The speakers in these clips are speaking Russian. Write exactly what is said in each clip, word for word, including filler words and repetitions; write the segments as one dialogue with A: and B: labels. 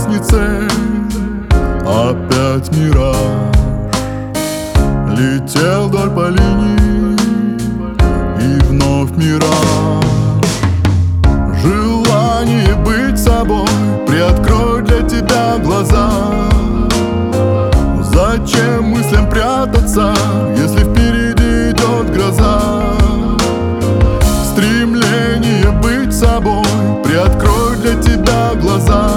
A: лестнице опять мираж. Летел вдоль по линии и вновь мираж. Желание быть собой приоткроет для тебя глаза. Зачем мыслям прятаться, если впереди идет гроза? Стремление быть собой приоткроет для тебя глаза.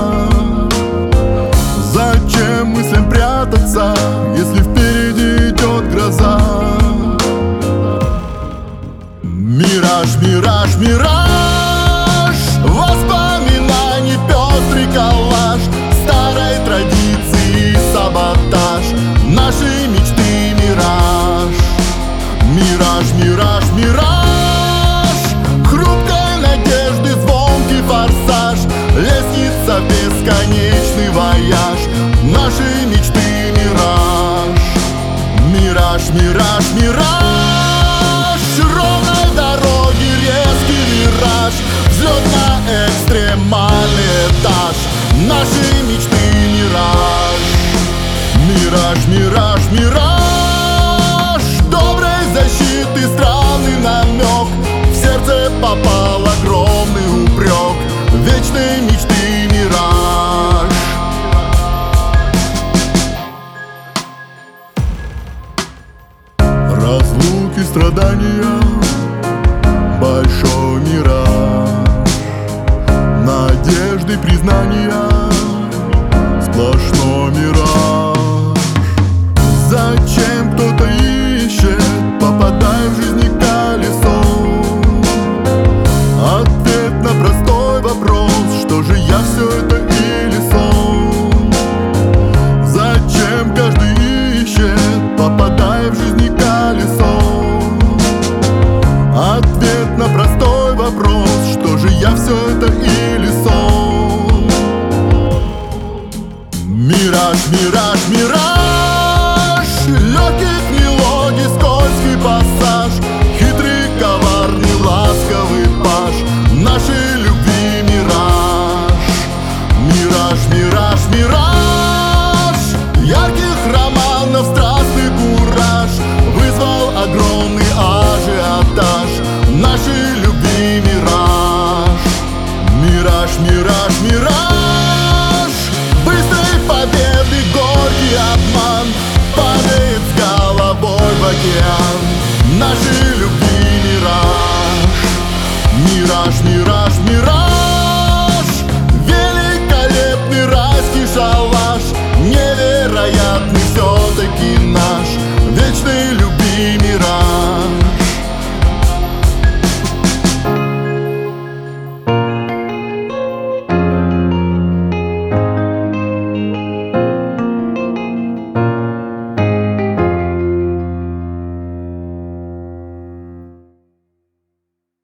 A: Зачем мыслям прятаться, если впереди идет гроза? Мираж, мираж, мираж, воспоминаний пестрый коллаж, старой традиции саботаж, нашей мечты мираж. Мираж, мираж, мираж, хрупкой надежды звонкий форсаж, лестница бесконечный вояж, нашей мечты мираж. Мираж, мираж, мираж, ровной дороги резкий вираж, взлет на экстремальный этаж, нашей мечты мираж. Мираж, мираж, мираж, доброй защиты странный намек, в сердце попал огромный упрек, вечной мечты мираж. Разлуки, страдания, большой мираж, надежды, признания, сплошной мираж. Зачем кто-то ищет, попадая в жизни колесо? Ответ на простой вопрос: что же я, все это или сон? Зачем каждый ищет, попадая в жизни колесо? Ответ на простой вопрос: что же я, все это или сон? Мираж, мираж, мираж, легких мелодий, скользкий пассаж, хитрый, коварный, ласковый паж, нашей любви мираж. Мираж, мираж, мираж, ярких романов, страстный кураж, вызвал огромный ажиотаж, нашей любви мираж. Мираж, мираж, мираж, быстрой победы горький обман, падает с головой в океан, нашей любви мираж. Мираж, мираж, мираж.